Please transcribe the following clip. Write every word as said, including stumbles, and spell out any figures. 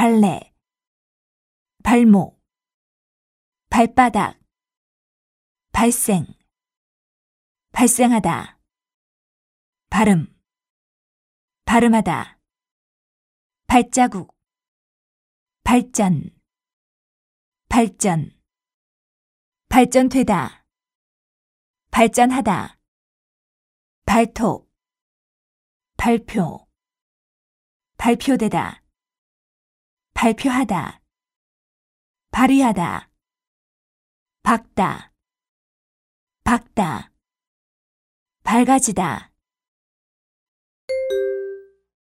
발레, 발목, 발바닥, 발생, 발생하다, 발음, 발음하다, 발자국, 발전, 발전, 발전되다, 발전하다, 발톱, 발표, 발표되다, 발표하다, 발휘하다, 박다, 박다, 밝아지다,